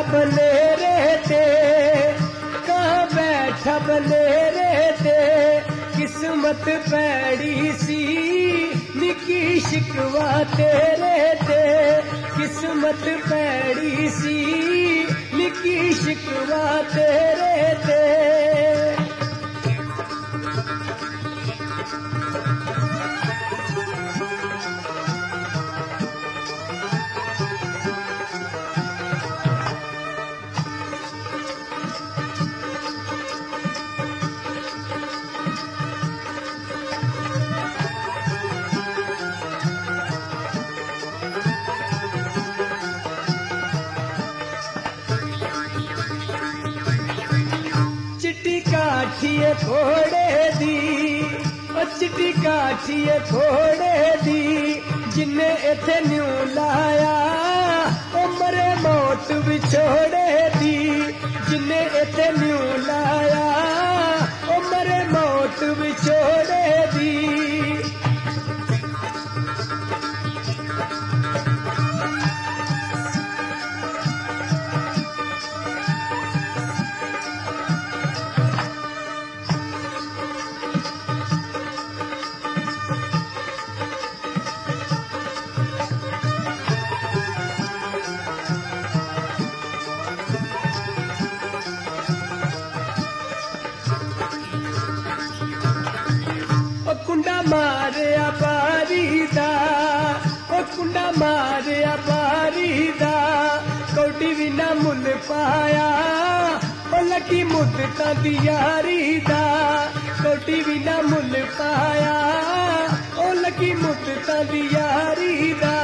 बनेरे ते, कहाँ बैठा बनेरे ते, किस्मत पैड़ी सी निकी शिकवा तेरे ते, किस्मत पैड़ी सी निकी शिकवा तेरे ते। चिट्टी काठिए थोड़े दी, ओ चिट्टी काठिए थोड़े दी, जिन्ने इथे न्यू लाया ओ मरे मौत विछोड़े दी, जिन्ने इथे न्यू लाया ओ मरे मौत विछोड़े दी। कुंडा मारिया बारी दा, ओ कुंडा मारिया बारी दा, कौडी भी ना मुल पाया ओ लगी मुद्दता दी यारी दा, कौडी भी ना मुल पाया ओ लगी मुद्दता दी यारी दा।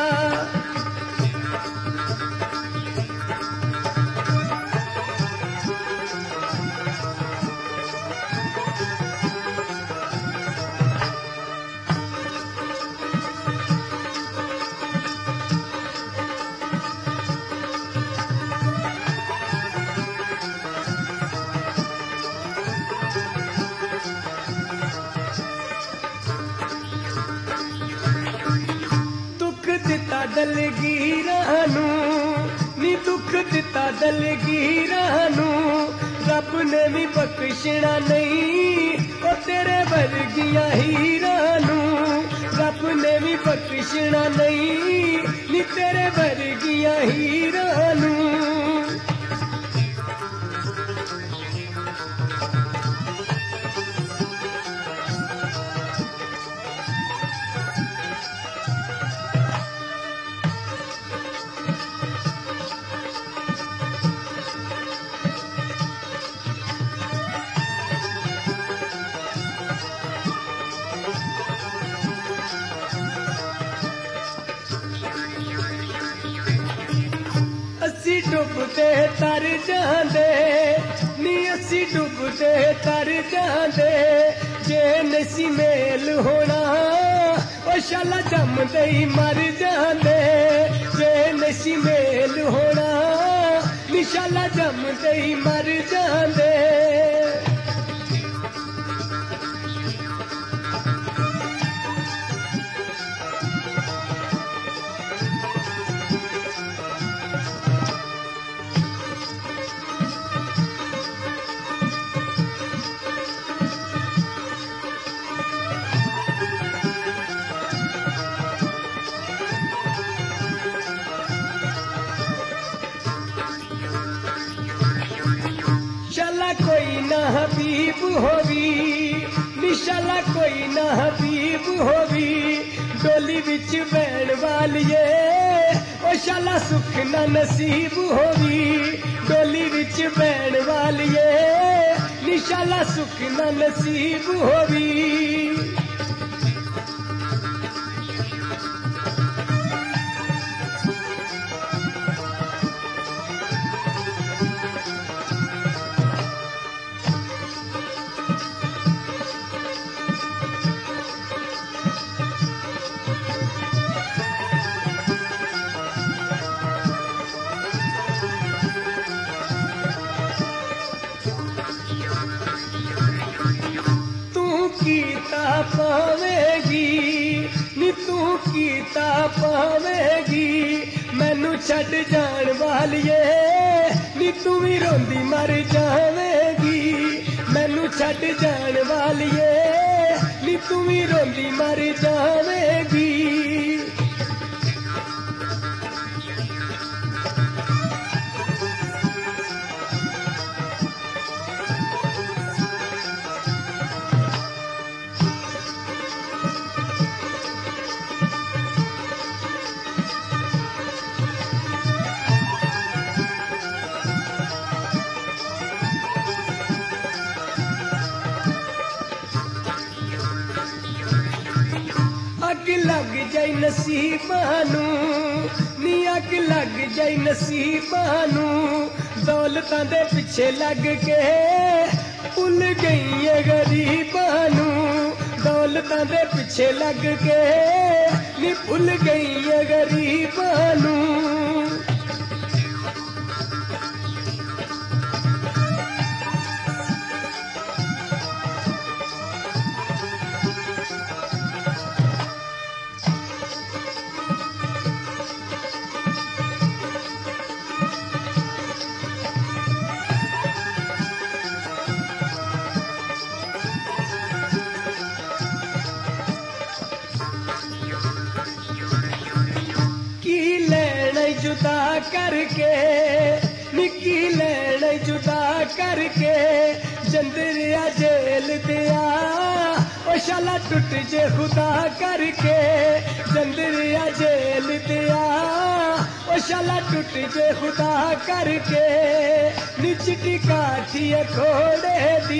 दलगीरानू नी दुख दिता दलगीरानू, रब ने भी बख्शना नहीं ओ तेरे वर्गिया हीरानू, रब ने भी बख्शना नहीं नी तेरे वर्गिया हीरानू। असी डुबते तर जांदे नी, असी डुबते तर जांदे, जे नसी मेल होना ओ शाला जमदे ही मर जांदे, जे नसी मेल होना नी शाला जमदे ही मर जांदे। शाला कोई ना हबीब होवी, निशाला कोई ना हबीब होवी, डोली विच बैण वालिए ओ शाला सुख ना नसीब होवी, डोली विच बैण वालिए निशाला सुख ना नसीब होवी। कीता पावेगी नी तू कीता पावेगी, मैनू छड़ जान वालिए नी तू भी रोंदी मर जावेगी मैनू छड्ड जान वालिए नी तू भी रोंदी मर जावेगी अग लग जाई नसीबानू नी अग लग जाई नसीबानू दौलतां दे पिछे लग के भुल गई है गरीबानू दौलतां दे पिछे लग के नी भुल गई है गरीबानू जुदा करके निकी लैन जुदा करके जंदरिया जेल दिया ओ शाला टुट जे खुदा करके जंदरिया जेल दिया ओ शाला टुट जे खुदा करके निचटी काठी खोड़े